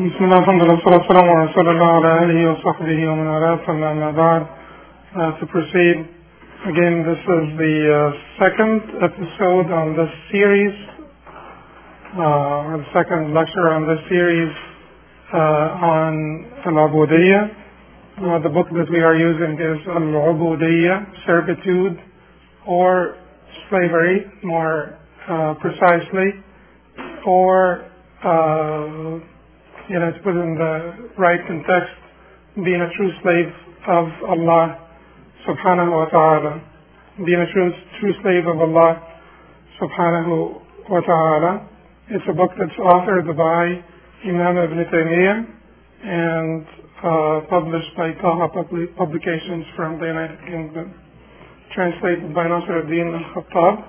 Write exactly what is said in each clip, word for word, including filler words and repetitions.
بسم الله الحمد لله والصلاة والسلام على رسول الله وعلى آله وصحبه ومن والاه ثم أما بعد. To proceed, again, this is the uh, second episode on this series, uh, or the second lecture on this series uh, on Al-Ubudiyya. Uh, the book that we are using is Al-Ubudiyya, Servitude or Slavery, more uh, precisely, or uh, you know, to put in the right context, being a true slave of Allah subhanahu wa ta'ala. Being a true, true slave of Allah subhanahu wa ta'ala. It's a book that's authored by Imam Ibn Taymiyyah and uh, published by Taha Publications from the United Kingdom. Translated by Nasr ad-Din al-Khattab.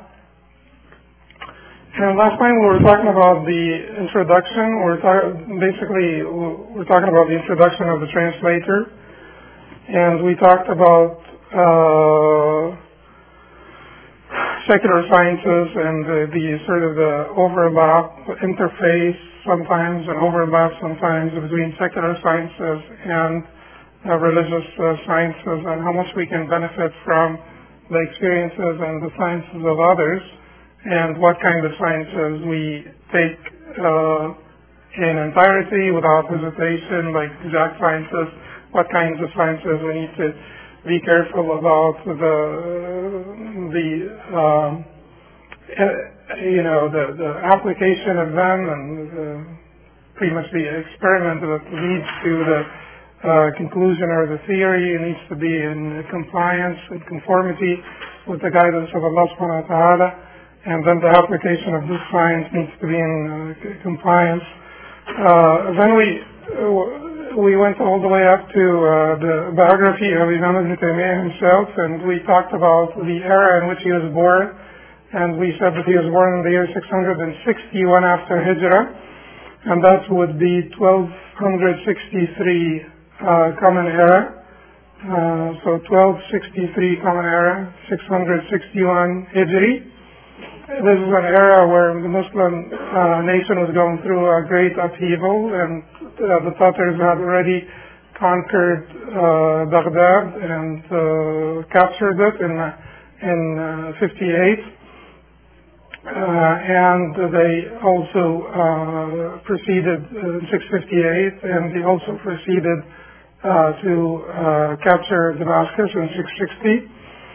And last time we were talking about the introduction, we're ta- basically we're talking about the introduction of the translator, and we talked about uh, secular sciences and the, the sort of the overlap, interface sometimes, and overlap sometimes between secular sciences and uh, religious uh, sciences, and how much we can benefit from the experiences and the sciences of others, and what kind of sciences we take uh, in entirety without hesitation, like exact sciences, what kinds of sciences we need to be careful about the, the um, you know, the, the application of them, and the, pretty much the experiment that leads to the uh, conclusion or the theory needs to be in compliance and conformity with the guidance of Allah subhanahu wa ta'ala. And then the application of this science needs to be in uh, compliance. Uh, then we uh, we went all the way up to uh, the biography of Imam Ibn Taymiyyah himself, and we talked about the era in which he was born, and we said that he was born in the year six hundred sixty-one after Hijrah, and that would be twelve sixty-three uh, Common Era. Uh, so twelve sixty-three Common Era, six hundred sixty-one Hijri. This is an era where the Muslim uh, nation was going through a great upheaval, and uh, the Tatars had already conquered uh, Baghdad and uh, captured it in in uh, fifty-eight, uh, and they also uh, proceeded in six fifty-eight, and they also proceeded uh, to uh, capture Damascus in six sixty.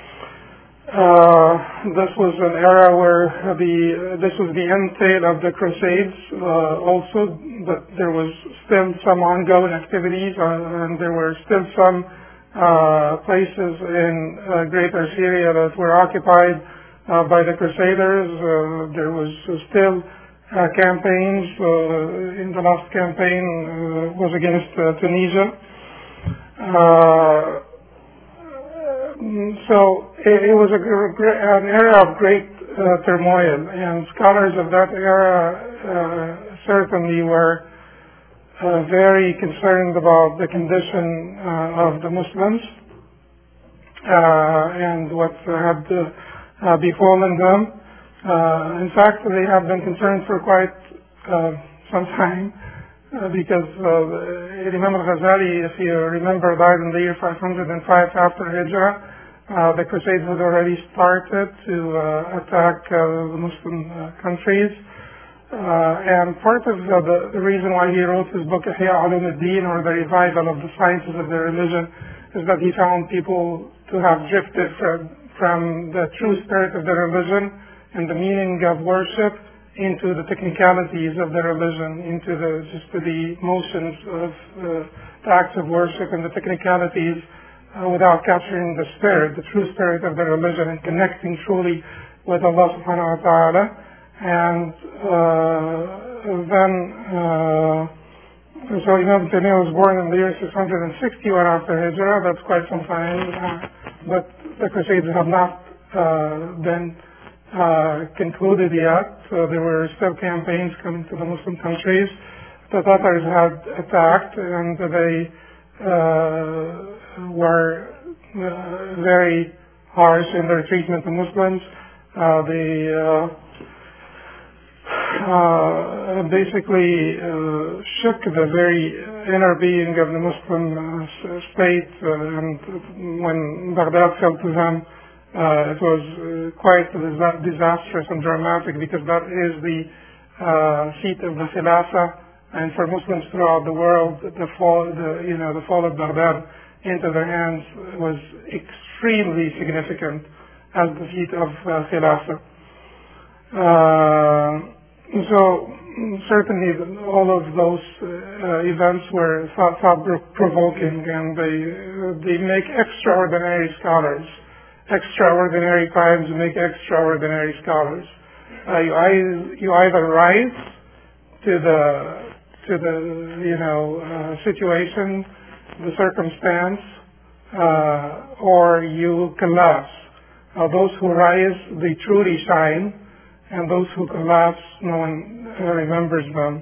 Uh, this was an era where the this was the end tail of the Crusades uh, also, but there was still some ongoing activities, uh, and there were still some uh, places in uh, Greater Syria that were occupied uh, by the Crusaders. Uh, there was still uh, campaigns. Uh, in the last campaign uh, was against uh, Tunisia. Uh, So it, it was a, an era of great uh, turmoil, and scholars of that era uh, certainly were uh, very concerned about the condition uh, of the Muslims uh, and what had uh, uh, befallen them. Uh, in fact, they have been concerned for quite uh, some time uh, because uh, Imam al-Ghazali, if you remember, died in the year five hundred five after Hijrah. Uh, the Crusades had already started to uh, attack uh, the Muslim uh, countries. Uh, and part of uh, the, the reason why he wrote his book, Ihya Ulum ad-Din, or the revival of the sciences of the religion, is that he found people to have drifted from, from the true spirit of the religion and the meaning of worship into the technicalities of the religion, into the just the motions of uh, the acts of worship and the technicalities, Uh, without capturing the spirit, the true spirit of the religion, and connecting truly with Allah subhanahu wa ta'ala. And uh, then, uh, so Imam Taymiyyah was born in the year six hundred sixty-one after Hijrah. That's quite some time, uh, but the Crusades have not uh, been uh, concluded yet. So there were still campaigns coming to the Muslim countries. The Tatars had attacked, and they uh, were uh, very harsh in their treatment of Muslims. Uh, they uh, uh, basically uh, shook the very inner being of the Muslim uh, state, uh, and when Baghdad fell to them, uh, it was uh, quite disastrous and dramatic, because that is the uh, seat of the Khilafah, and for Muslims throughout the world, the fall, the, you know, the fall of Baghdad into their hands was extremely significant as the seat of uh, Khilafah. Uh, so certainly all of those uh, events were thought, thought-provoking, and they uh, they make extraordinary scholars. Extraordinary times make extraordinary scholars. Uh, you, I, you either rise to the to the you know uh, situation, the circumstance, uh, or you collapse. Uh, those who rise, they truly shine, and those who collapse, no one uh, remembers them.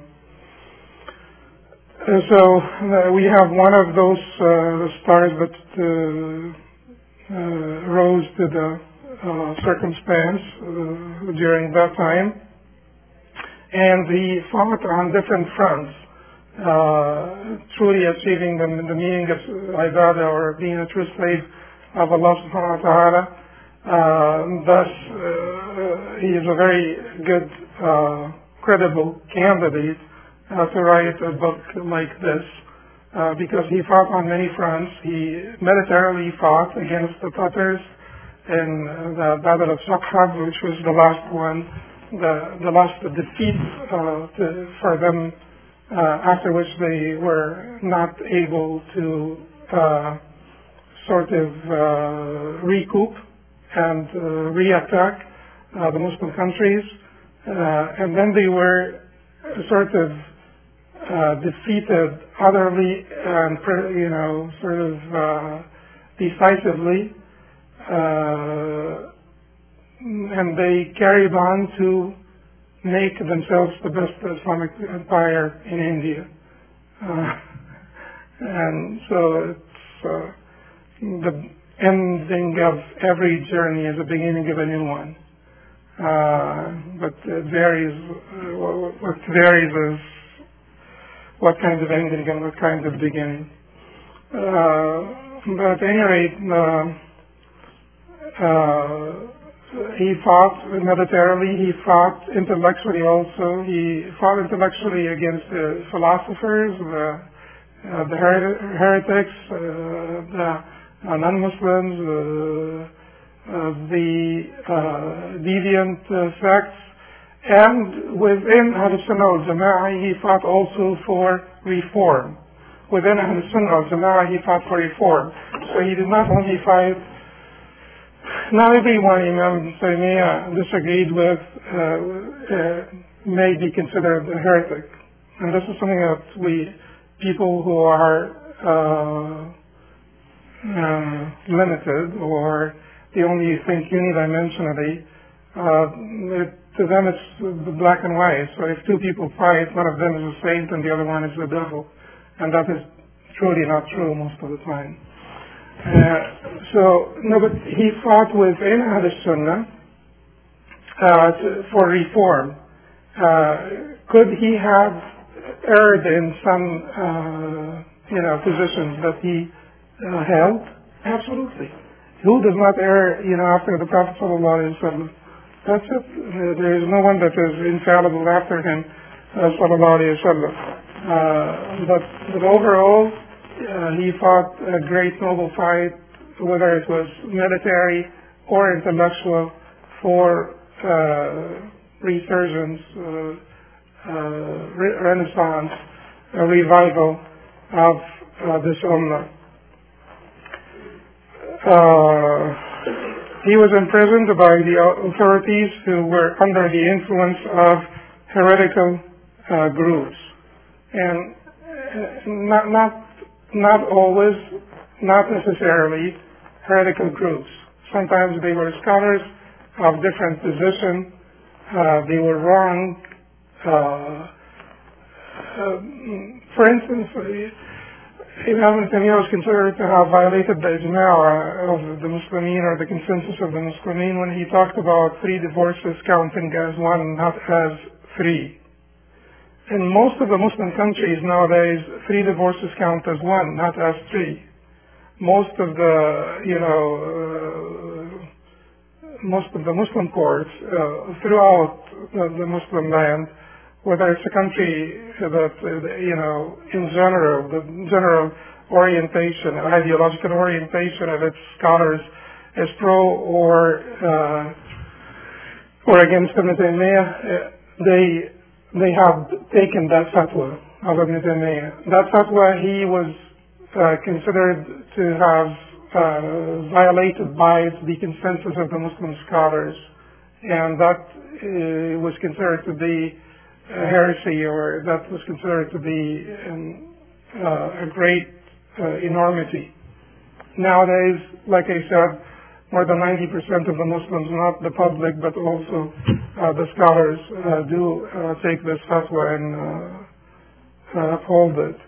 Uh, so uh, we have one of those uh, stars that uh, uh, rose to the uh, circumstance uh, during that time, and he fought on different fronts, uh, truly achieving the, the meaning of ibadah, or being a true slave of Allah subhanahu wa ta'ala. Uh, thus, uh, he is a very good, uh, credible candidate uh, to write a book like this, uh, because he fought on many fronts. He militarily fought against the Tatars in the Battle of Shaqqa, which was the last one, the, the last defeat uh, to, for them, uh, after which they were not able to uh, sort of uh, recoup and uh, re-attack uh, the Muslim countries, uh, and then they were sort of uh, defeated utterly and, you know, sort of uh, decisively, uh, and they carried on to make themselves the best Islamic empire in India. Uh, and so it's uh, the ending of every journey is the beginning of a new one. Uh, but it varies, uh, what, what varies is what kind of ending and what kind of beginning. Uh, but at any rate, uh, uh, he fought militarily, he fought intellectually also. He fought intellectually against the philosophers, the, uh, the her- heretics, uh, the Uh, non-Muslims, uh, uh, the uh, deviant uh, sects, and within Ahl Sunnah wal Jama'ah he fought also for reform. Within Ahl Sunnah wal Jama'ah he fought for reform. So he did not only fight, not everyone Imam Taymiyyah disagreed with uh, uh, may be considered a heretic. And this is something that we, people who are uh, Uh, limited, or they only think unidimensionally, uh, it, to them it's black and white. So if two people fight, one of them is a saint and the other one is the devil, and that is truly not true most of the time. Uh, so, no, but he fought within Ahl Sunnah uh, for reform. Uh, could he have erred in some, uh, you know, positions that he Uh, held? Absolutely. Who does not err, you know, after the Prophet sallallahu alaihi wasallam? That's it. Uh, there is no one that is infallible after him, uh, sallallahu alaihi wasallam. Uh, but, but overall, uh, he fought a great noble fight, whether it was military or intellectual, for uh, resurgence, uh, uh, re- renaissance, a revival of uh, this ummah. Uh, he was imprisoned by the authorities who were under the influence of heretical uh, groups, and uh, not not not always, not necessarily heretical groups. Sometimes they were scholars of different position. Uh, they were wrong. Uh, uh, for instance, Imam Taymiyyah was considered to have violated the ijma' of the Muslimin, or the consensus of the Muslimin, when he talked about three divorces counting as one, not as three. in most of the Muslim countries nowadays, three divorces count as one, not as three. Most of the, you know, uh, most of the Muslim courts uh, throughout the, the Muslim land, whether it's a country that, uh, you know, in general, the general orientation, ideological orientation of its scholars is pro or uh, or against Ibn Taymiyyah, uh, they they have taken that fatwa of Ibn Taymiyyah. That fatwa, he was uh, considered to have uh, violated by the consensus of the Muslim scholars, and that uh, was considered to be a heresy, or that was considered to be um, uh, a great uh, enormity. Nowadays, like I said, more than ninety percent of the Muslims, not the public, but also uh, the scholars, uh, do uh, take this fatwa and uh, uh, uphold it.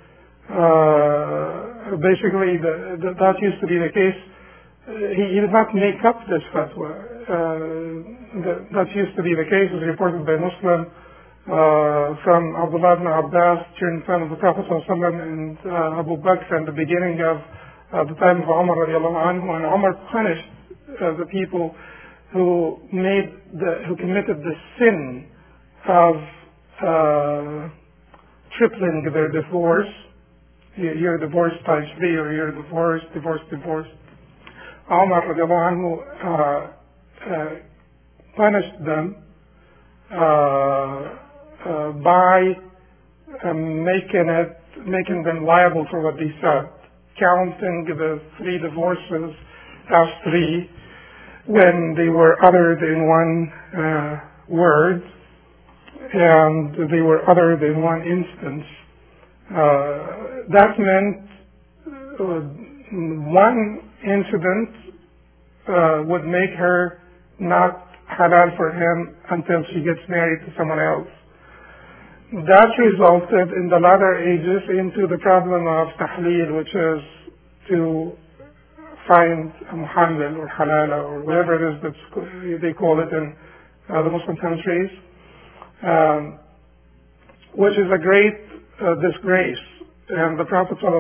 Uh, basically, the, the, that used to be the case. Uh, he, he did not make up this fatwa. Uh, the, that used to be the case, as reported by Muslim uh, from Abdullah ibn Abbas during the time of the Prophet ﷺ and uh, Abu Bakr in the beginning of uh, the time of Umar radiallahu anhu, and Umar punished Uh, the people who made the, who committed the sin of uh, tripling their divorce. You're divorced times three, or you're divorced, divorced, divorced. Umar radiallahu anhu uh, uh, punished them uh, uh, by uh, making it, making them liable for what they said, counting the three divorces as three, when they were other than one uh, word, and they were other than one instance. Uh, that meant uh, one incident uh, would make her not halal for him until she gets married to someone else. That resulted in the latter ages into the problem of tahleel, which is to find a muhallal or halala or whatever it is that's, they call it in uh, the Muslim countries, um, which is a great uh, disgrace. And the Prophet ﷺ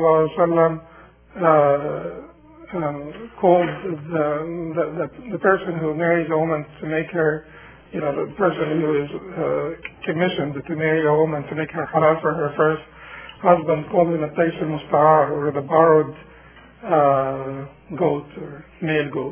uh, um, called the, the, the, the person who marries a woman to make her, you know, the person who is uh, commissioned to marry a woman to make her halal for her first husband, called him a Tays al-Musta'ar, or the borrowed Uh, goat or male goat.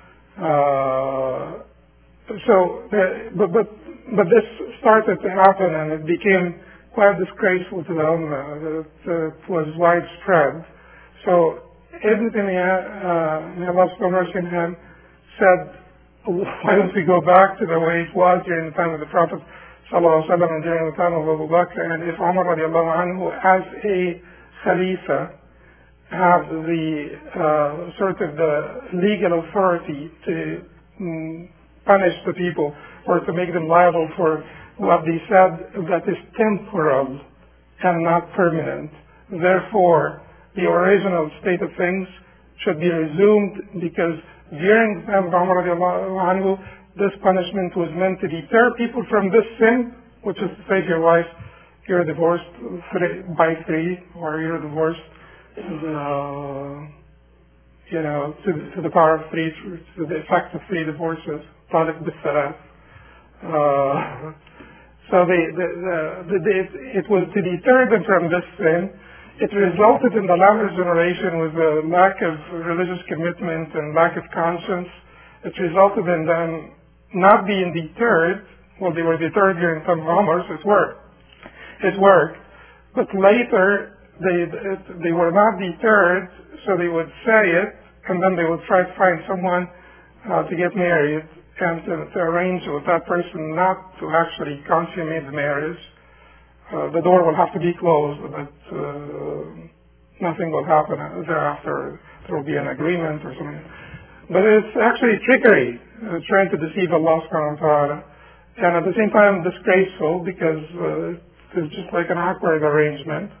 Uh, so, uh, but but but this started to happen, and it became quite disgraceful to the Ummah. It, uh, it was widespread. So, Ibn Taymiyyah, uh, may Allah have mercy on him, said, "Why don't we go back to the way it was during the time of the Prophet sallallahu alaihi wasallam and during the time of Abu Bakr, and if Umar radiallahu anhu, as a Khalifa, have the uh, sort of the legal authority to mm, punish the people or to make them liable for what they said that is temporal and not permanent. Therefore, the original state of things should be resumed, because during the time of Umar radiallahu anhu, this punishment was meant to deter people from this sin, which is to say to your wife, you're divorced by three, or you're divorced Uh, you know, to, to the power of three, to the effect of three divorces, talib bis-salat. Uh, so the, the, the, the, the, it, it was to deter them from this sin. It resulted in the latter generation with a lack of religious commitment and lack of conscience. It resulted in them not being deterred. Well, they were deterred during some Umar, so it worked. It worked. But later, They they were not deterred, so they would say it, and then they would try to find someone uh, to get married and to, to arrange with that person not to actually consummate the marriage. Uh, the door will have to be closed, but uh, nothing will happen thereafter. There will be an agreement or something. But it's actually trickery, uh, trying to deceive Allah subhanahu wa ta'ala, and at the same time disgraceful, because uh, it's just like an awkward arrangement.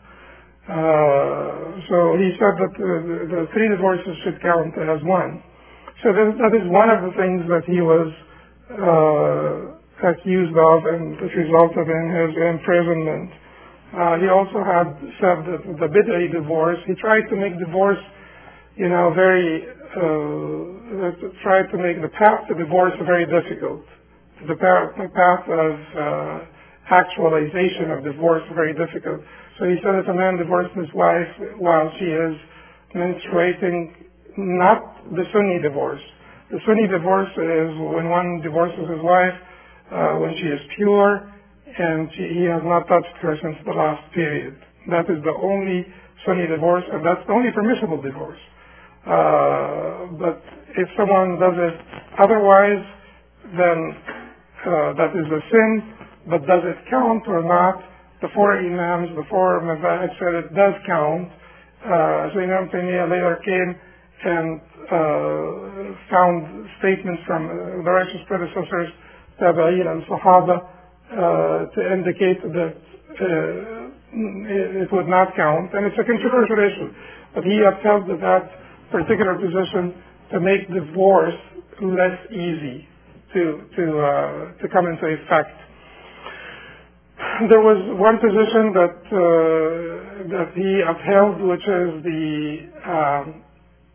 Uh, so he said that uh, the, the three divorces should count as one. So that, that is one of the things that he was uh, accused of, and that resulted in his imprisonment. Uh, he also had said that the bid'ah divorce, he tried to make divorce, you know, very, uh, tried to make the path to divorce very difficult. The path, the path of uh, actualization of divorce very difficult. So he said if a man divorced his wife while she is menstruating, not the Sunni divorce. The Sunni divorce is when one divorces his wife uh, when she is pure and she, he has not touched her since the last period. That is the only Sunni divorce, and that's the only permissible divorce. Uh, but if someone does it otherwise, then uh, that is a sin. But does it count or not? The four imams, the four mazahib said it does count. Uh, so Imam Taymiyyah later came and uh, found statements from uh, the righteous predecessors, Tabi'in and Sahaba, uh, to indicate that uh, it, it would not count. And it's a controversial issue. But he upheld that particular position to make divorce less easy to, to, uh, to come into effect. There was one position that uh, that he upheld, which is the um,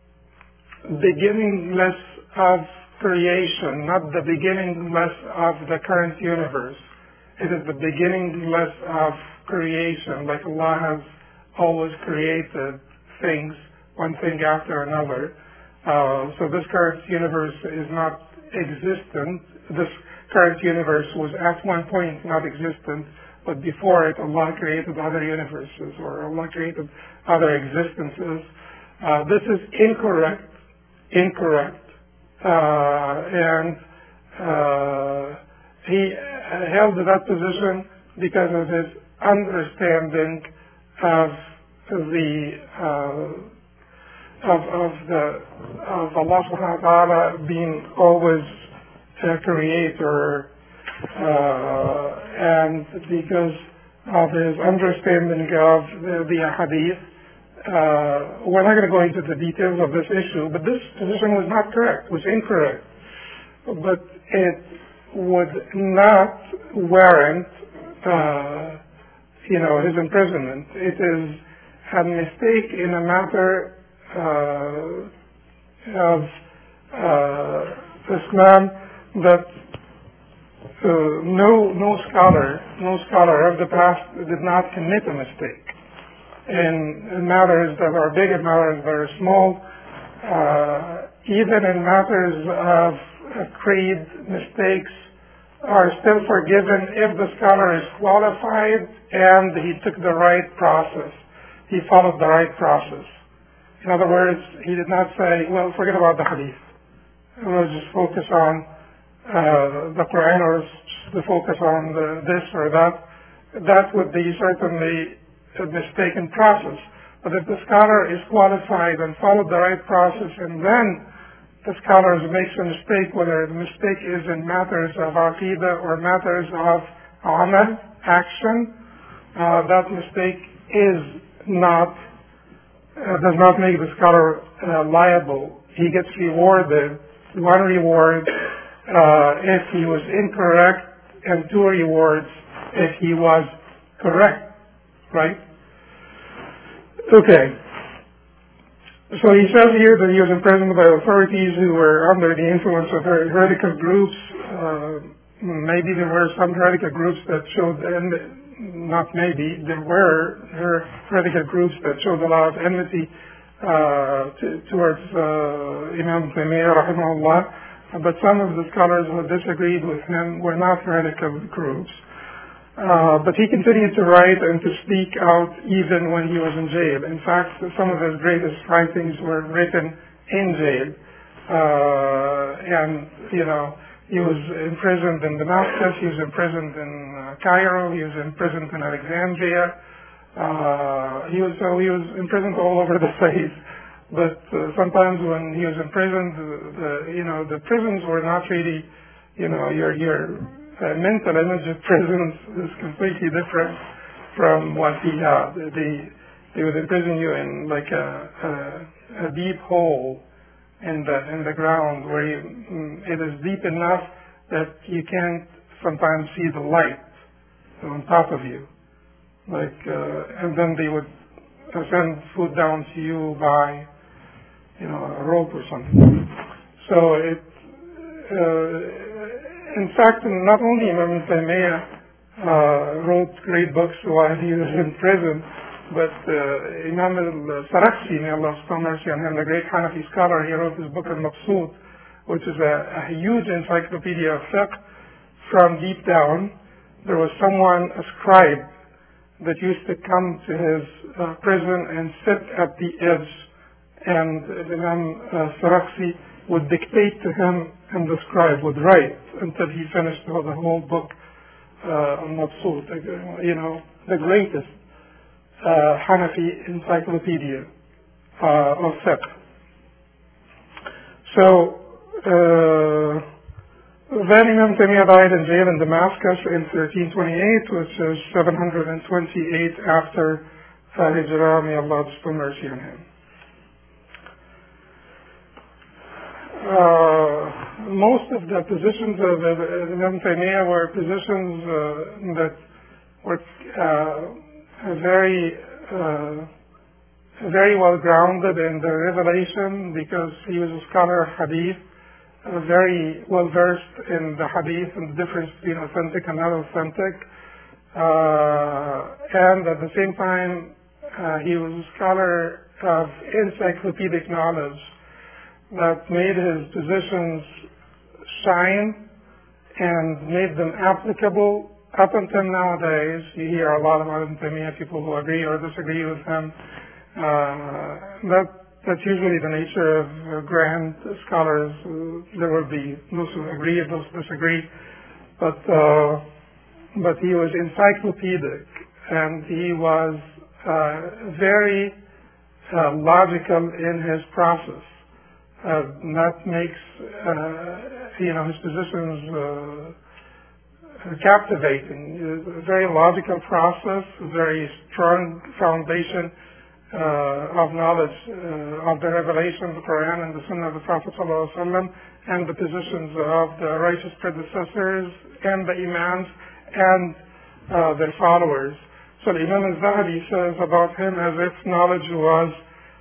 beginningless of creation, not the beginningless of the current universe. It is the beginningless of creation, like Allah has always created things, one thing after another. Uh, so this current universe is not existent. This current universe was at one point not existent, but before it Allah created other universes, or Allah created other existences. Uh, this is incorrect, incorrect. Uh, and uh, he held that position because of his understanding of the uh, of, of the of Allah subhanahu wa ta'ala being always a creator, uh, and because of his understanding of the, the hadith. Uh, we're not going to go into the details of this issue, but this position was not correct, was incorrect. But it would not warrant, uh, you know, his imprisonment. It is a mistake in a matter uh, of uh, Islam that uh, no no scholar, no scholar of the past did not commit a mistake. In matters that are big and matters that are small, uh, even in matters of uh, creed, mistakes are still forgiven if the scholar is qualified and he took the right process. He followed the right process. In other words, he did not say, well, forget about the hadith. We'll just focus on uh, the Quran, or just focus on the, this or that. That would be certainly a mistaken process. But if the scholar is qualified and followed the right process, and then the scholar makes a mistake, whether the mistake is in matters of aqidah or matters of amal, action, uh, that mistake is not, uh, does not make the scholar uh, liable. He gets rewarded, one reward uh, if he was incorrect, and two rewards if he was correct. Right? Okay. So he says here that he was imprisoned by authorities who were under the influence of her- heretical groups. Uh, maybe there were some heretical groups that showed, and not maybe, there were her- heretical groups that showed a lot of enmity uh, to, towards uh, Imam Taymiyyah, rahimahullah. But some of the scholars who disagreed with him were not heretical groups. Uh, but he continued to write and to speak out even when he was in jail. In fact, some of his greatest writings were written in jail. Uh, and, you know, he was imprisoned in Damascus, he was imprisoned in uh, Cairo, he was imprisoned in Alexandria. Uh, he was, so he was imprisoned all over the place. But uh, sometimes when he was imprisoned, the, the, you know, the prisons were not really, you know, your, your, Uh, mental image of prisons is completely different from what he had. They, they would imprison you in like a, a, a deep hole in the in the ground where you, it is deep enough that you can't sometimes see the light on top of you. like, uh, and then they would uh, send food down to you by, you know, a rope or something. So it, uh, in fact, not only Imam Taymiyyah uh, wrote great books while he was in prison, but uh, Imam al-Sarakhsi, may Allah have mercy on him, the great Hanafi scholar, he wrote his book al-Maqsood, which is a, a huge encyclopedia of fiqh from deep down. There was someone, a scribe, that used to come to his uh, prison and sit at the edge, and Imam uh, Sarakhsi would dictate to him, and the scribe would write until he finished the whole book uh, on Maqsood, you know, the greatest uh, Hanafi encyclopedia uh, of fiqh. So, uh, then Imam Taymiyyah died in jail in Damascus in thirteen twenty-eight, which is seven hundred twenty-eight after uh, Hijrah. May Allah have mercy on him. Uh, most of the positions of uh, Imam Taymiyyah were positions uh, that were uh, very, uh, very well grounded in the revelation, because he was a scholar of hadith. Uh, very well versed in the hadith and the difference between authentic and not authentic. Uh, and at the same time, uh, he was a scholar of encyclopedic knowledge that made his positions shine and made them applicable. Up until nowadays, you hear a lot about Ibn Taymiyyah, people who agree or disagree with him. Uh, that That's usually the nature of uh, grand scholars. Uh, there will be those who agree and those who disagree. But, uh, but he was encyclopedic, and he was uh, very uh, logical in his process. Uh, that makes, uh, you know, his positions uh, captivating. A very logical process, a very strong foundation Uh, of knowledge uh, of the revelation, the Quran, and the Sunnah of the Prophet ﷺ, and the positions of the righteous predecessors and the Imams and uh, their followers. So the Imam al-Zahabi says about him as if knowledge was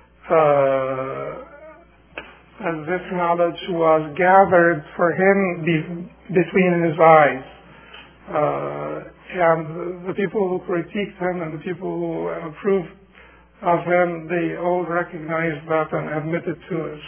uh, as if knowledge was gathered for him be- between his eyes. Uh, and the people who critiqued him and the people who approved of him, they all recognize that and admit it to us.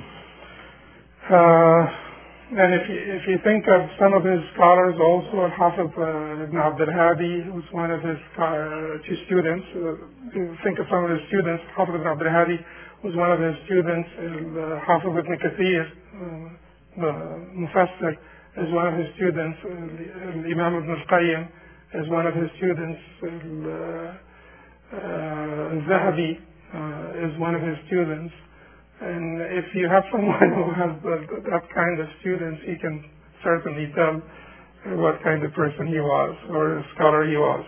Uh, and if you, if you think of some of his scholars also, Hafiz uh, Ibn Abdul Hadi was one of his uh, two students. Uh, think of some of his students. Hafiz Ibn Abdul Hadi was one of his students. And, uh, Hafiz Ibn Kathir, uh, the Mufassir, is one of his students. Uh, Imam Ibn al-Qayyim is one of his students. And, uh, Uh, Zahabi uh, is one of his students, and if you have someone who has the, that kind of students, he can certainly tell what kind of person he was or scholar he was.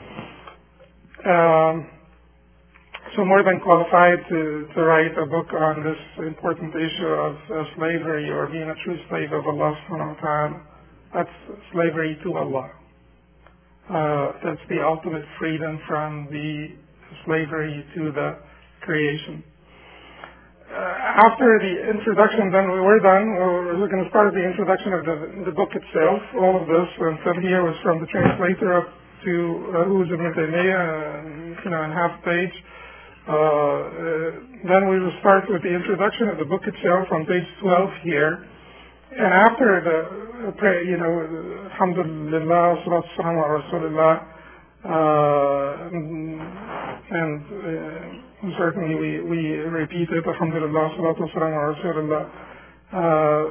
Um, so more than qualified to, to write a book on this important issue of uh, slavery or being a true slave of Allah subhanahu wa ta'ala. That's slavery to Allah. Uh, that's the ultimate freedom from the slavery to the creation. Uh, after the introduction, then we were done. We were going to start the introduction of the, the book itself. All of this, and from here was from the translator up to uh, who's Ibn Taymiyyah, uh, you know, in half page. Uh, uh, then we will start with the introduction of the book itself on page twelve here. And after the prayer, you know, alhamdulillah, salatu salam wa rasulillah, uh, and uh, certainly we, we repeat it, alhamdulillah, salatu salam wa rasulillah. Uh,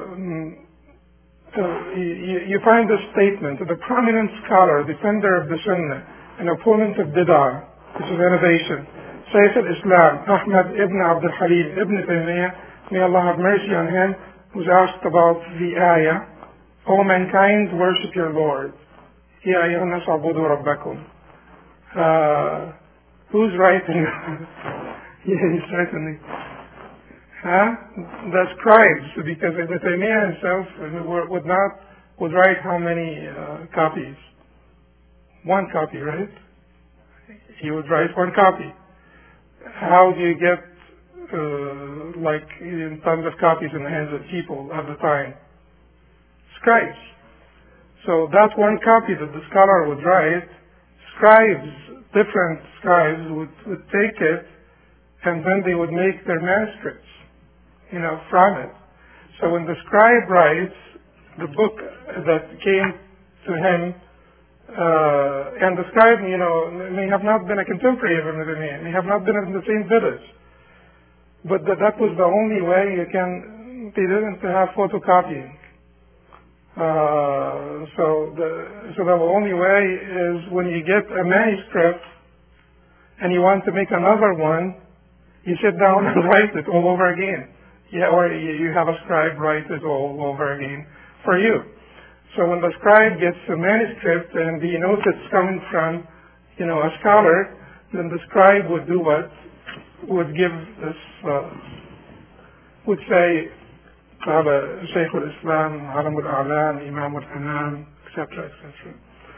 you, you find this statement: the prominent scholar, defender of the Sunnah, and opponent of Bid'ah, which is innovation, Shaykh al-Islam, Ahmad ibn Abdul Halim ibn Taymiyyah, may Allah have mercy on him, was asked about the ayah, "O mankind, worship your Lord. Ya ayyuhan nas u'budu rabbakum." Uh, who's writing? Yeah, certainly. Huh? The scribes, because Ibn Taymiyyah himself would not would write how many uh, copies? One copy, right? He would write one copy. How do you get uh, like tons of copies in the hands of people at the time? Scribes. So that one copy that the scholar would write, scribes, different scribes would, would take it, and then they would make their manuscripts, you know, from it. So when the scribe writes, the book that came to him, uh, and the scribe, you know, may have not been a contemporary of Ibn Taymiyyah, may have not been in the same village, but that, that was the only way you can, they didn't have photocopying. Uh, so the so the only way is when you get a manuscript and you want to make another one, you sit down and write it all over again. Yeah, or you have a scribe write it all over again for you. So when the scribe gets a manuscript and he knows it's coming from, you know, a scholar, then the scribe would do what? Would give this, uh, would say, قال شيخ الإسلام علم الأعلام إمام الأنام et cetera et cetera.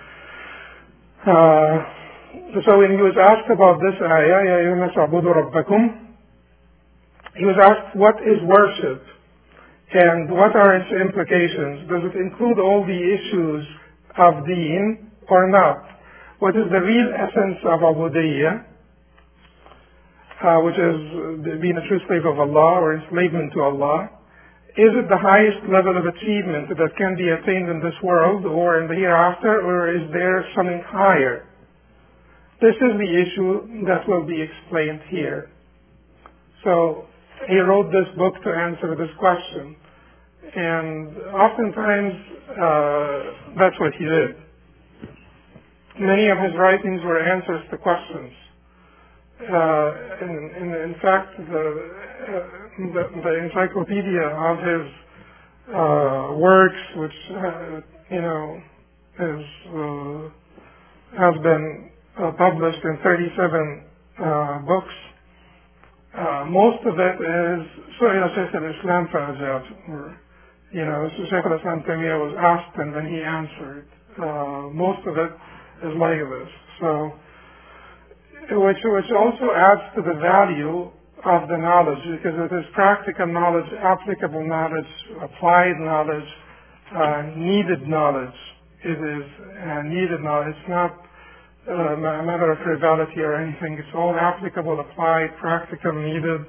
Uh, so when he was asked about this ayah, يا أيها الناس اعبدوا ربكم, he was asked what is worship and what are its implications. Does it include all the issues of deen or not? What is the real essence of Abudiyyah, uh, which is being a true slave of Allah or enslavement to Allah? Is it the highest level of achievement that can be attained in this world or in the hereafter, or is there something higher? This is the issue that will be explained here. So he wrote this book to answer this question, and oftentimes uh, that's what he did. Many of his writings were answers to questions. Uh, in, in, in fact, the, uh, the, the encyclopedia of his uh, works, which uh, you know is uh, has been uh, published in thirty-seven uh, books. Uh, most of it is Su'ila Shaykh al-Islam fa'ajab, or you know, Shaykh al-Islam Taymiyyah was asked and then he answered. Uh, most of it is like this. So. Which, which also adds to the value of the knowledge, because it is practical knowledge, applicable knowledge, applied knowledge, uh, needed knowledge. It is uh, needed knowledge. It's not uh, a matter of frivolity or anything. It's all applicable, applied, practical, needed.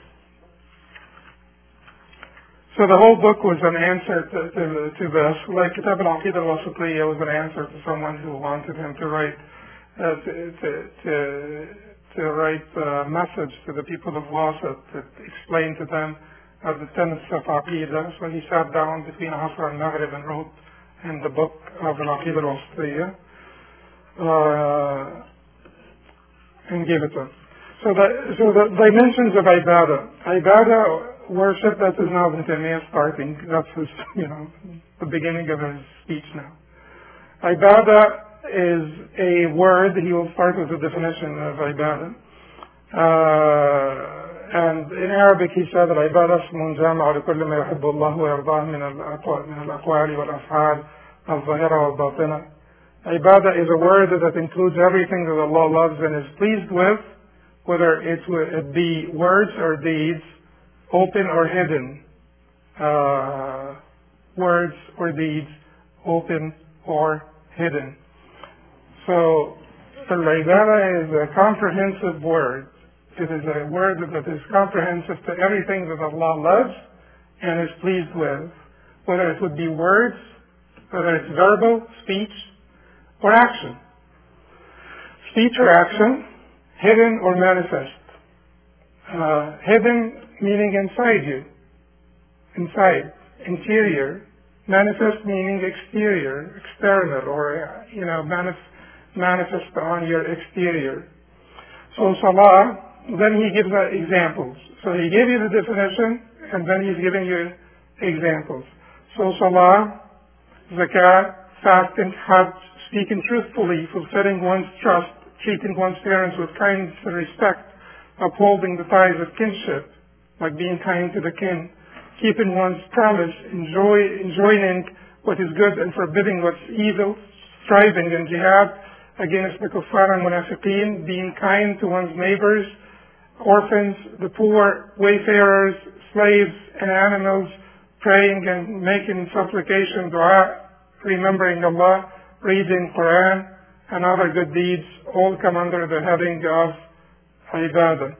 So the whole book was an answer to, to, to this. Like Kitab al-Aqidah al-Wasitiyya was an answer to someone who wanted him to write Uh, to, to, to, to write a message to the people of Wasat, to explain to them uh, the tenets of Aqidah. So he sat down between Asr and Maghrib and wrote in the book of Al-Aqidah al-Wasitiyya uh, and gave it to him. So the, so the dimensions of Ibadah. Ibadah, worship, that is now Ibn Taymiyyah starting. That's his, you know, the beginning of his speech now. Ibadah is a word. He will start with the definition of ibadah. Uh, and in Arabic he said that ibadah اسم جامع لكل ما يحب الله ويرضاه من الأقوال والأفعال الظاهرة والباطنة. Ibadah is a word that includes everything that Allah loves and is pleased with, whether it, it be words or deeds, open or hidden. Uh, words or deeds, open or hidden. So, al-ibadah is a comprehensive word. It is a word that is comprehensive to everything that Allah loves and is pleased with, whether it would be words, whether it's verbal, speech, or action. Speech or action, hidden or manifest. Uh, hidden meaning inside you, inside, interior. Manifest meaning exterior, external, or, you know, manifest. manifest on your exterior. So salah, then he gives uh, examples. So he gave you the definition, and then he's giving you examples. So salah, zakat, fasting, hajj, speaking truthfully, fulfilling one's trust, treating one's parents with kindness and respect, upholding the ties of kinship, like being kind to the kin, keeping one's promise, enjoy, enjoining what is good and forbidding what's evil, striving in jihad, against the kuffar and munafiqeen, being kind to one's neighbors, orphans, the poor, wayfarers, slaves, and animals, praying and making supplication, dua, remembering Allah, reading Quran, and other good deeds, all come under the heading of ibadah.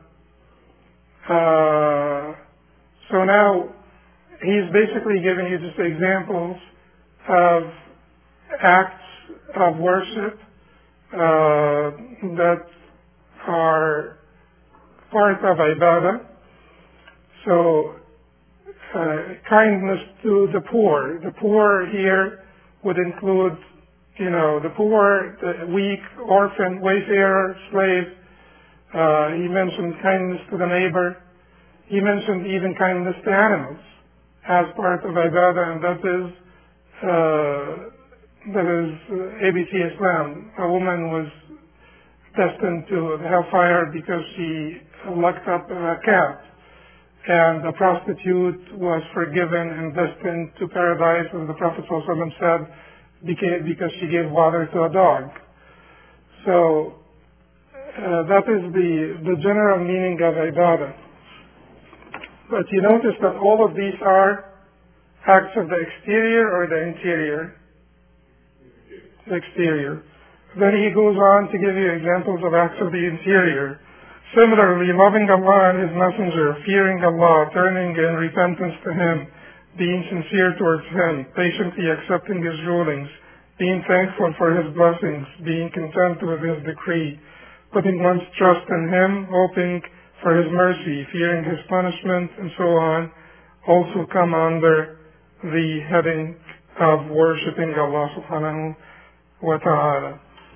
Uh, so now, he's basically giving you just examples of acts of worship uh, that are part of ibadah. So, uh, kindness to the poor. The poor here would include, you know, the poor, the weak, orphan, wayfarer, slave. Uh, he mentioned kindness to the neighbor. He mentioned even kindness to animals as part of ibadah, and that is uh, that is uh, A B C Islam. A woman was destined to the hellfire because she locked up a cat, and a prostitute was forgiven and destined to paradise, as the Prophet ﷺ said, because she gave water to a dog. So uh, that is the, the general meaning of ibadah. But you notice that all of these are acts of the exterior or the interior? The exterior. Then he goes on to give you examples of acts of the interior. Similarly, loving Allah and His Messenger, fearing Allah, turning in repentance to Him, being sincere towards Him, patiently accepting His rulings, being thankful for His blessings, being content with His decree, putting one's trust in Him, hoping for His mercy, fearing His punishment, and so on, also come under the heading of worshipping Allah subhanahu wa ta'ala.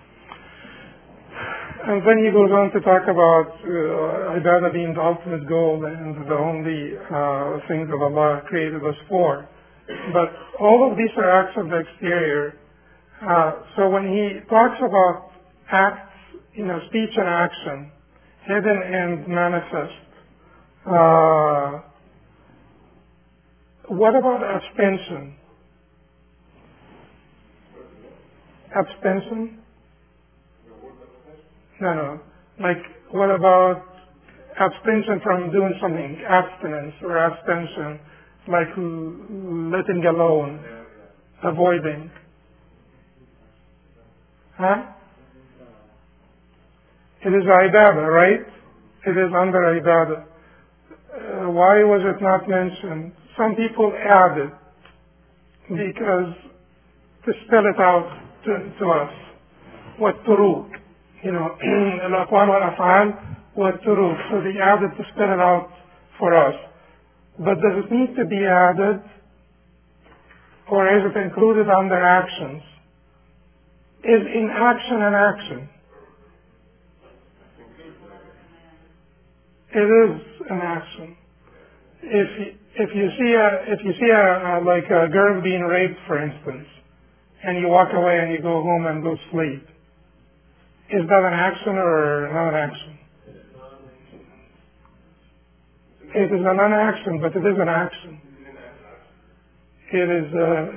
And then he goes on to talk about uh, ibadah being the ultimate goal and the only uh, things that Allah created us for. But all of these are acts of the exterior. Uh, so when he talks about acts, you know, speech and action, hidden and manifest, uh, what about abstention? Abstention? No, no. Like, what about abstention from doing something? Abstinence or abstention, like letting alone, avoiding. Huh? It is ibadah, right? It is under ibadah. Uh, why was it not mentioned? Some people add it because to spell it out to, to us. What turuk. You know, al-aqwal wal-af'al wat-turuk. So they added to spell it out for us. But does it need to be added, or is it included under actions? Is inaction an action? It is an action. If you, if you see a if you see a, a like a girl being raped, for instance, and you walk away and you go home and go sleep, is that an action or not an action? It is a non-action, but it is an action. It is uh,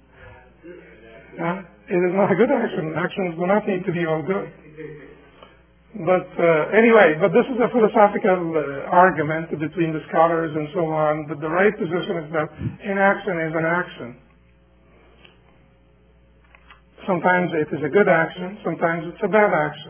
uh, it is not a good action. Actions do not need to be all good. But uh, anyway, but this is a philosophical uh, argument between the scholars and so on. But the right position is that inaction is an action. Sometimes it is a good action, sometimes it's a bad action.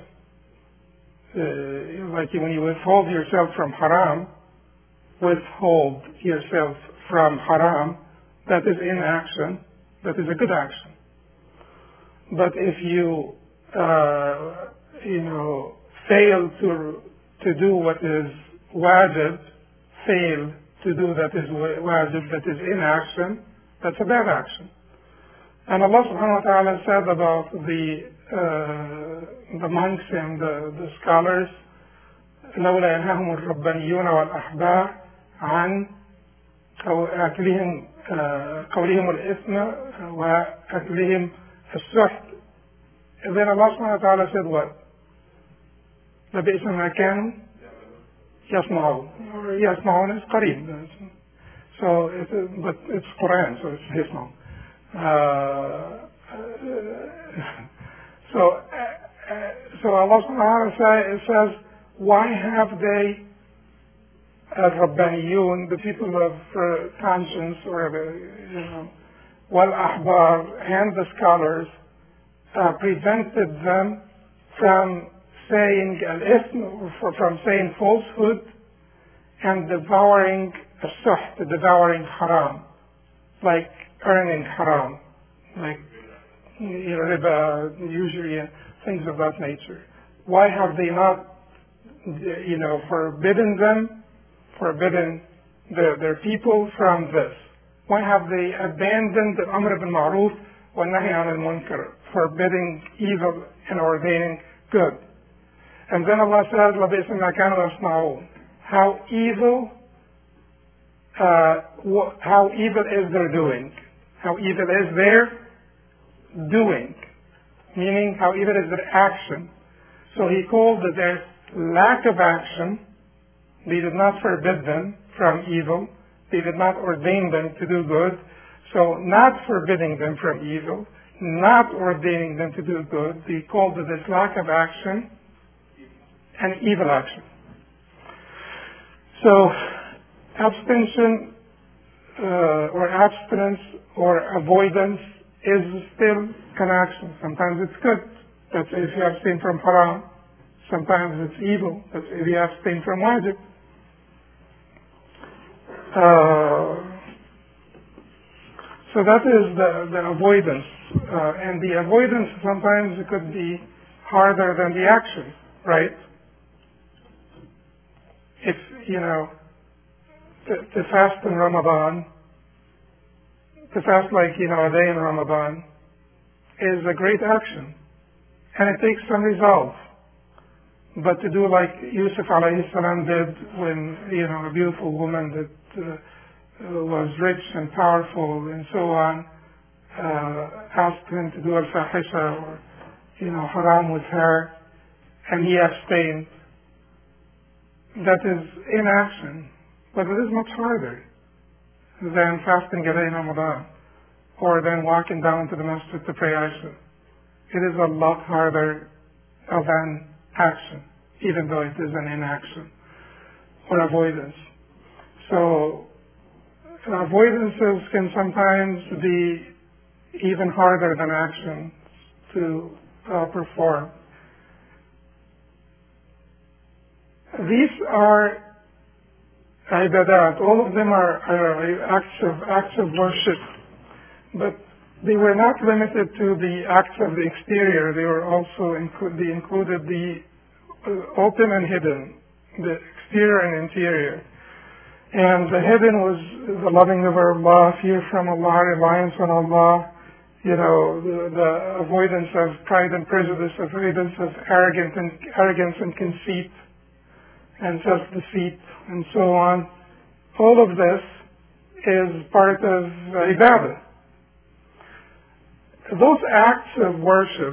Uh, like when you withhold yourself from haram, withhold yourself from haram, that is inaction, that is a good action. But if you, uh, you know, fail to to do what is wajib, fail to do that is wajib, that is inaction, that's a bad action. And Allah subhanahu wa ta'ala said about the uh, the monks and the, the scholars, لولا ينهاهم الربانيون والأحبار عن أكلهم قولهم الإثم وأكلهم السحت. And then Allah subhanahu wa ta'ala said what? لبئس ما كانوا يصنعون. يصنعون is قريب. So it is, but it's Quran, so it's Islam. Uh, so uh, so Allah subhanahu wa ta'ala says, why have they, al-Rabbaniyun, the people of uh, conscience, or the, you know, wal-Ahbar, and the scholars, uh, prevented them from saying al-Ithm, from saying falsehood, and devouring as-suht, devouring haram, like earning haram, like, you know, riba, usury, and things of that nature. Why have they not, you know, forbidden them, forbidden the, their people from this? Why have they abandoned the Amr bil Ma'ruf wa Nahy al Munkar, forbidding evil and ordaining good? And then Allah says, لَبِئْسَ مَا كَانُوا يَصْنَعُونَ. How evil, uh, wh- how evil is their doing? How evil is their doing? Meaning, how evil is their action? So he called their lack of action. They did not forbid them from evil. They did not ordain them to do good. So not forbidding them from evil, not ordaining them to do good, he called this lack of action an evil action. So abstention uh, or abstinence or avoidance is still an action. Sometimes it's good. That's if you abstain from haram. Sometimes it's evil. That's if you abstain from wajib. Uh, so that is the, the avoidance. Uh, and the avoidance sometimes it could be harder than the action, right? If, you know, to, to fast in Ramadan, to fast like, you know, a day in Ramadan is a great action. And it takes some resolve. But to do like Yusuf alayhi salam did when, you know, a beautiful woman that uh, was rich and powerful and so on, uh, asked him to do al-fahisha or, you know, haram with her, and he abstained. That is inaction. But it is much harder than fasting a day in Ramadan or than walking down to the masjid to pray Isha. It is a lot harder of an action, even though it is an inaction or avoidance. So avoidances can sometimes be even harder than actions to uh, perform. These are ibadat. All of them are, are acts of acts of worship, but they were not limited to the acts of the exterior. They were also inclu- they included the uh, open and hidden, the exterior and interior. And the hidden was the loving of Allah, fear from Allah, reliance on Allah, you know, the, the avoidance of pride and prejudice, avoidance of arrogance and arrogance and conceit and self-deceit and so on. All of this is part of uh, ibadah. Those acts of worship,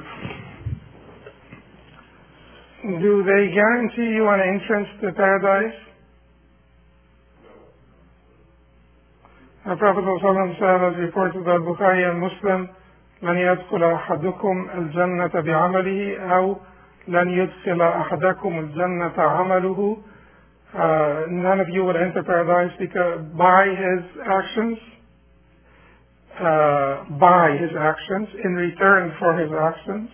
do they guarantee you an entrance to paradise? The Prophet ﷺ said, as reported by Bukhari and Muslim, لن يدخل أحدكم الجنة بعمله أو لن يدخل أحدكم الجنة عمله. Uh, none of you will enter paradise because by his actions, uh, by his actions, in return for his actions.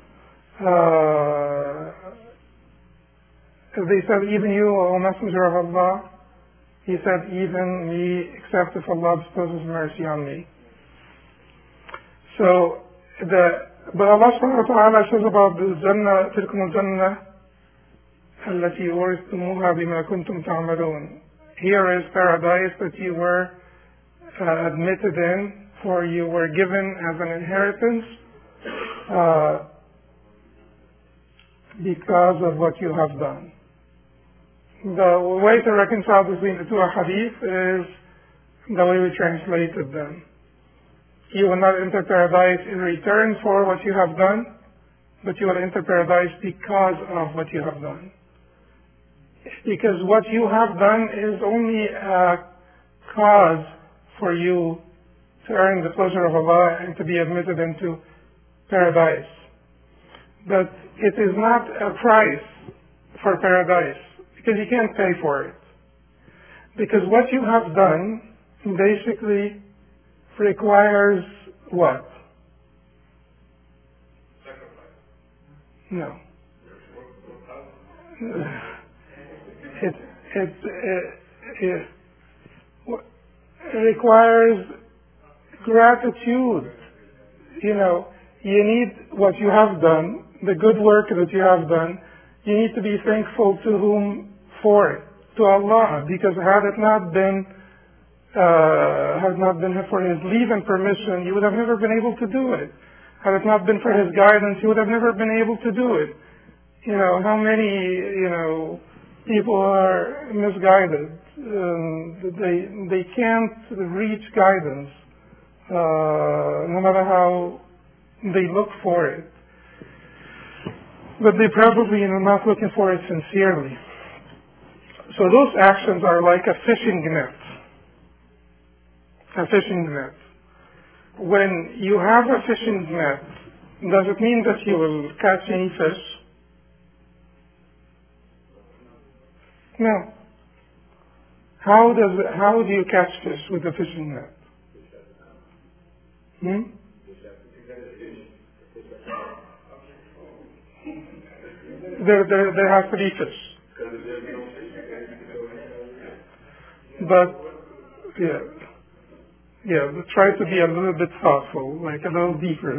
Uh, they said, even you, O Messenger of Allah. He said, even me, except if Allah bestows His mercy on me. So, the, but Allah subhanahu wa ta'ala says about the Jannah, تلكم الجنة التي أورثتموها بما كنتم تعملون. Here is paradise that you were uh, admitted in, for you were given as an inheritance uh, because of what you have done. The way to reconcile between the two hadith is the way we translated them. You will not enter paradise in return for what you have done, but you will enter paradise because of what you have done. Because what you have done is only a cause for you to earn the pleasure of Allah and to be admitted into paradise. But it is not a price for paradise, because you can't pay for it. Because what you have done basically requires what? No. It, it, it, it requires gratitude. You know, you need what you have done, the good work that you have done, you need to be thankful to whom for it? To Allah, because had it not been uh, had it not been for His leave and permission, you would have never been able to do it. Had it not been for His guidance, you would have never been able to do it. You know, how many, you know, people are misguided. Um, they, they can't reach guidance, uh, no matter how they look for it. But they probably are not looking for it sincerely. So those actions are like a fishing net. A fishing net. When you have a fishing net, does it mean that you will catch any fish? No. How does it, how do you catch fish with a fishing net? Hmm? There, there, there has to be fish. But, yeah, yeah, try to be a little bit thoughtful, like a little deeper.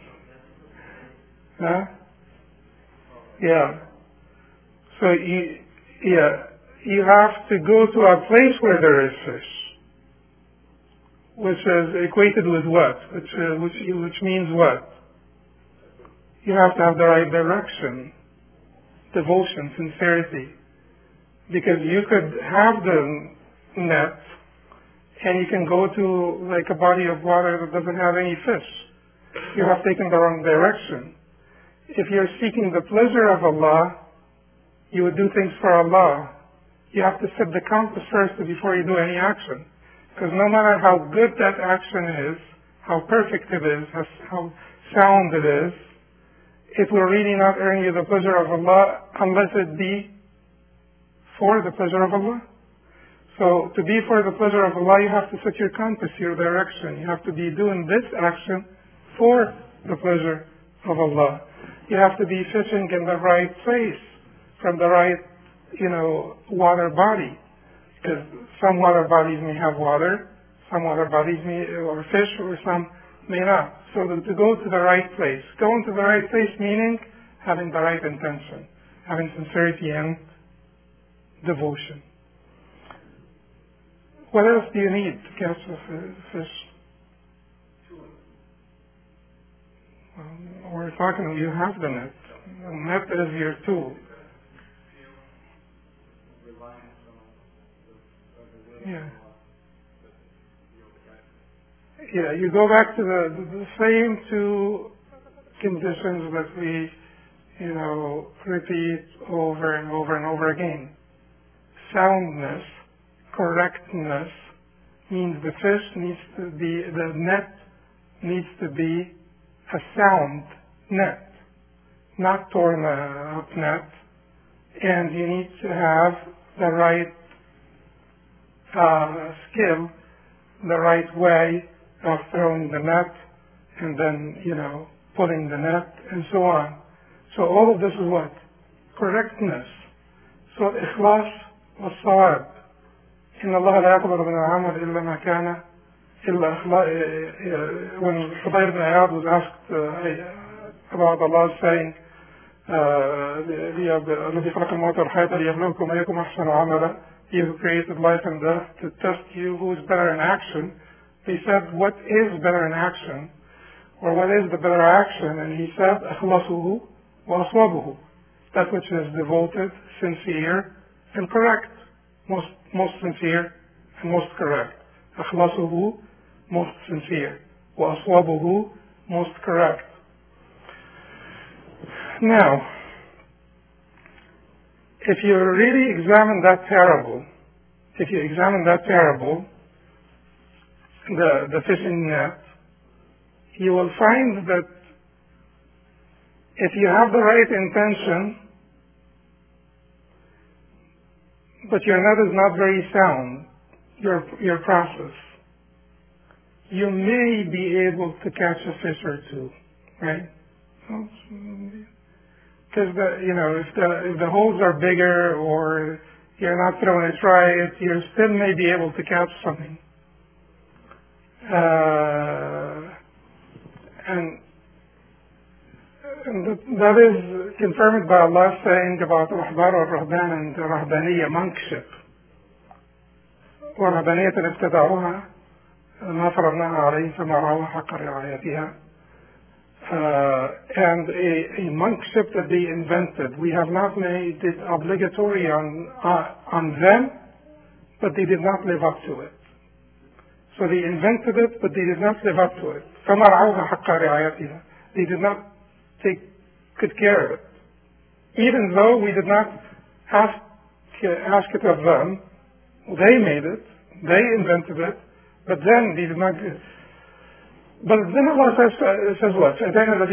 Huh? Yeah. So you, yeah, you have to go to a place where there is fish, which is equated with what? Which, uh, which, which means what? You have to have the right direction, devotion, sincerity. Because you could have the net and you can go to like a body of water that doesn't have any fish. You have taken the wrong direction. If you're seeking the pleasure of Allah, you would do things for Allah. You have to set the compass first before you do any action. Because no matter how good that action is, how perfect it is, how sound it is, it will really not earn you the pleasure of Allah unless it be for the pleasure of Allah. So to be for the pleasure of Allah, you have to set your compass, your direction. You have to be doing this action for the pleasure of Allah. You have to be fishing in the right place, from the right, you know, water body. Because some water bodies may have water, some water bodies may, or fish, or some may not. So to go to the right place. Going to the right place meaning having the right intention, having sincerity and devotion. What else do you need to catch a fish? Well, we're talking, you have the net. The net is your tool. Yeah. Yeah, you go back to the, the, the same two conditions that we, you know, repeat over and over and over again. Soundness, correctness, means the fish needs to be, the net needs to be a sound net, not torn up net, and you need to have the right uh, skill, the right way of throwing the net, and then, you know, pulling the net, and so on. So all of this is what? Correctness. So ikhlas was sawab. إن الله لا يقبل من العمل إلا ما كان إلا إخلاص. When Fudayl ibn Iyad was asked uh, about Allah saying, الذي خلق الموت والحياة ليبلوكم أيكم أحسن عملا, He who created life and death to test you who is better in action. He said, what is better in action? Or what is the better action? And he said, أخلصه وأصوابه. That which is devoted, sincere, and correct. Most, most sincere and most correct. أخلصه, most sincere. وأصوابه, most correct. Now, if you really examine that parable, if you examine that parable, the, the fishing net, you will find that if you have the right intention, but your net is not very sound, your your process, you may be able to catch a fish or two, right? Because the you know if the if the holes are bigger or you're not throwing it right, you still may be able to catch something. Uh, and and that, that is confirmed by Allah saying about Ahbar al-Rahban and Rahbaniyya, monkship. ورهبانية ابتدعوها ما فرضناها عليهم فما رعوها حق رعايتها. And a, a monkship that they invented, we have not made it obligatory on uh, on them, but they did not live up to it. So they invented it, but they did not live up to it. فما رعوها حق رعايتها. They did not take good care of it, even though we did not ask ask it of them. They made it, they invented it, but then they did not. But then Allah says, uh, says what?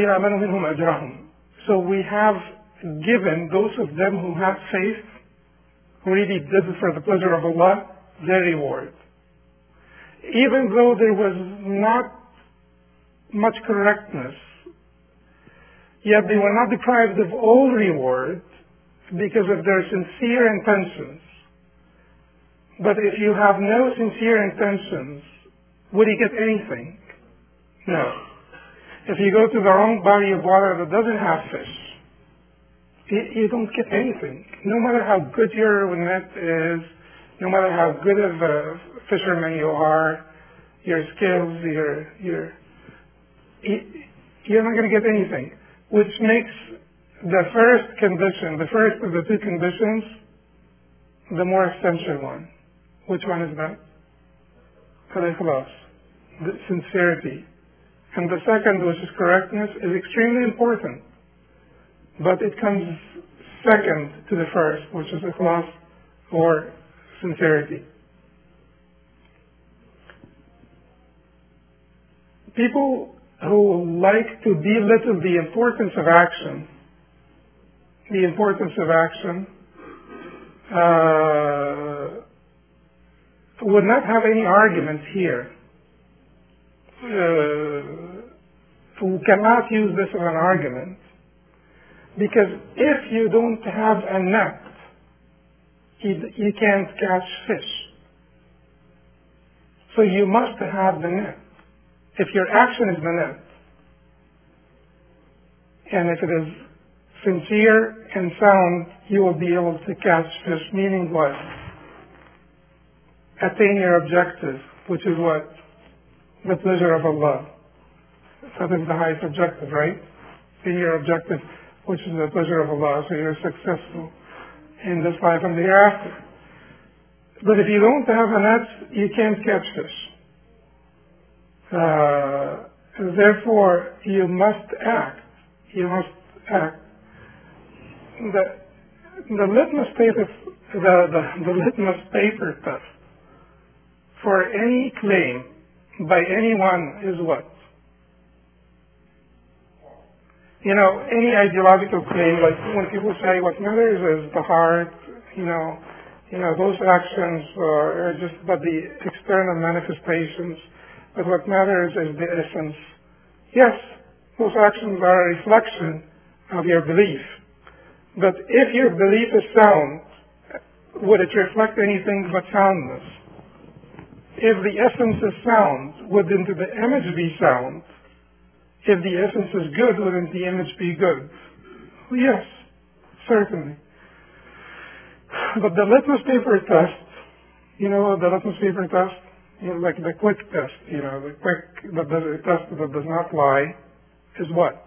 So we have given those of them who have faith, who really did it for the pleasure of Allah, their reward. Even though there was not much correctness, yet they were not deprived of all reward because of their sincere intentions. But if you have no sincere intentions, would you get anything? No. If you go to the wrong body of water that doesn't have fish, you, you don't get anything. No matter how good your net is, no matter how good of a fisherman you are, your skills, your your you're not going to get anything. Which makes the first condition, the first of the two conditions, the more essential one. Which one is that? Al-Ikhlas, the sincerity. And the second, which is correctness, is extremely important. But it comes second to the first, which is Ikhlas or sincerity. People who like to belittle the importance of action, the importance of action, uh, would not have any argument here. Uh, we cannot use this as an argument, because if you don't have a net, you, you can't catch fish. So you must have the net. If your action is the net, and if it is sincere and sound, you will be able to catch fish, meaning what? Attain your objective, which is what? The pleasure of Allah. That is the highest objective, right? Attain your objective, which is the pleasure of Allah, so you're successful in this life and the hereafter. But if you don't have a net, you can't catch fish. Uh, therefore, you must act. You must act. The, the litmus paper, the, the, the litmus paper test for any claim by anyone is what? You know, any ideological claim, like when people say what matters is the heart, you know, you know, those actions are just but the external manifestations, but what matters is the essence. Yes, those actions are a reflection of your belief. But if your belief is sound, would it reflect anything but soundness? If the essence is sound, wouldn't the image be sound? If the essence is good, wouldn't the image be good? Yes, certainly. But the litmus paper test, you know, the litmus paper test, you know, like the quick test, you know, the quick, the, the test that does not lie, is what?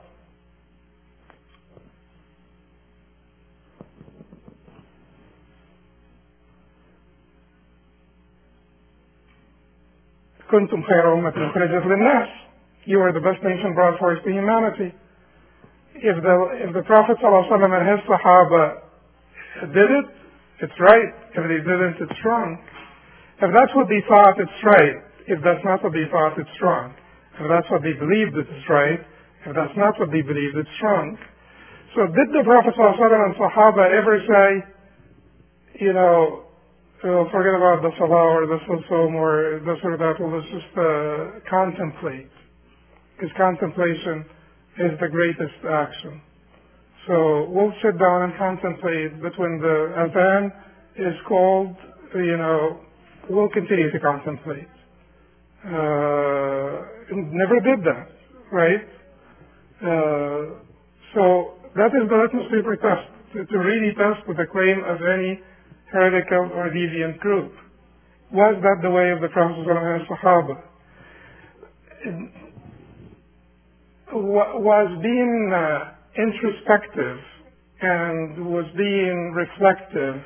كنتم خير أمة أخرجت للناس. You are the best nation brought forth to humanity. If the if the Prophet ﷺ and his Sahaba did it, it's right. If they didn't, it's wrong. If that's what they thought, it's right. If that's not what they thought, it's wrong. If that's what they believed, it's right. If that's not what they believed, it's wrong. So did the Prophet ﷺ and Sahaba ever say, you know, oh, forget about the Salah or the Sum or this or that, well, let's just uh, contemplate. Because contemplation is the greatest action. So we'll sit down and contemplate between the adhan is called, you know, we'll continue to contemplate. Uh, never did that, right? Uh, so that is the litmus paper test, to, to really test the claim of any heretical or deviant group. Was that the way of the Prophet and Sahaba? Was being uh, introspective and was being reflective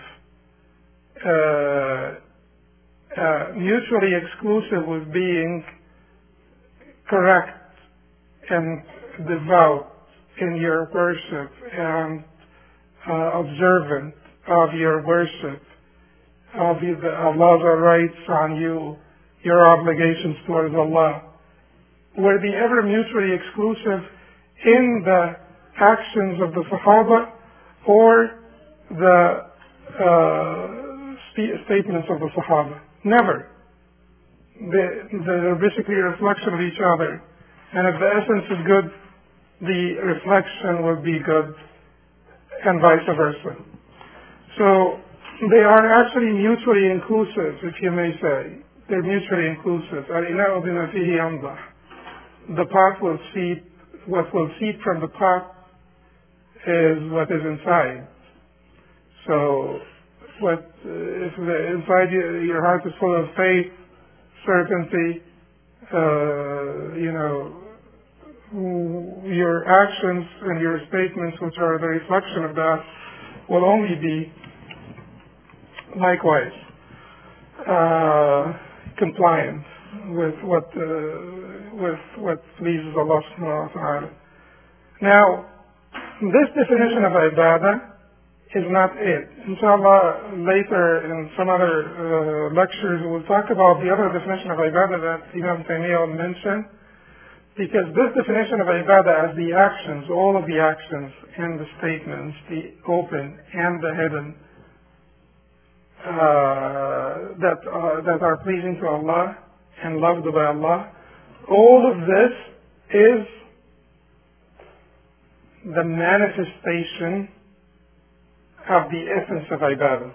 uh, uh, mutually exclusive with being correct and devout in your worship and uh, observant of your worship, of the, Allah's rights on you, your obligations towards Allah? Were they ever mutually exclusive in the actions of the Sahaba or the uh, st- statements of the Sahaba? Never. They, they're basically a reflection of each other. And if the essence is good, the reflection will be good, and vice versa. So they are actually mutually inclusive, if you may say. They're mutually inclusive. الإناء بما فيه ينضح. The pot will seep, what will seep from the pot is what is inside. So what if the, inside you, your heart is full of faith, certainty, uh, you know, your actions and your statements, which are the reflection of that, will only be likewise uh, compliant with what uh, with what pleases Allah subhanahu wa ta'ala. Now, this definition of ibadah is not it. Inshallah, later in some other uh, lectures, we'll talk about the other definition of ibadah that Imam Taymiyyah mentioned, because this definition of ibadah as the actions, all of the actions and the statements, the open and the hidden, uh, that uh, that are pleasing to Allah and loved by Allah, all of this is the manifestation of the essence of ibadah.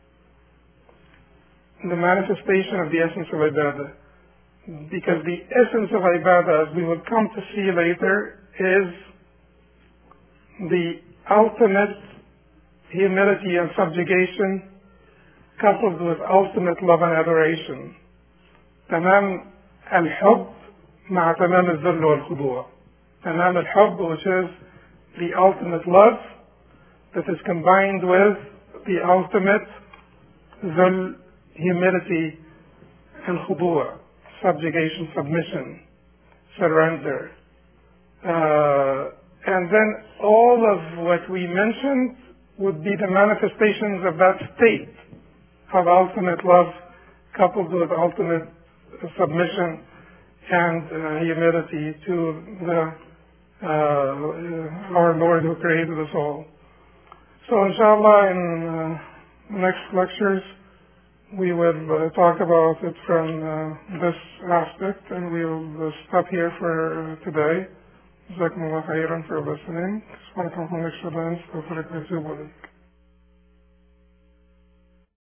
The manifestation of the essence of ibadah. Because the essence of ibadah, as we will come to see later, is the ultimate humility and subjugation coupled with ultimate love and adoration. تمام الحب مع تمام الذل والخضوع. تمام الحب, which is the ultimate love that is combined with the ultimate ذل, humility and خضوع, subjugation, submission, surrender. Uh, and then all of what we mentioned would be the manifestations of that state of ultimate love coupled with ultimate submission and uh, humility to the uh, our Lord who created us all. So inshallah in uh, next lectures we will uh, talk about it from uh, this aspect, and we will uh, stop here for uh, today. Jazakumullah khairan for listening.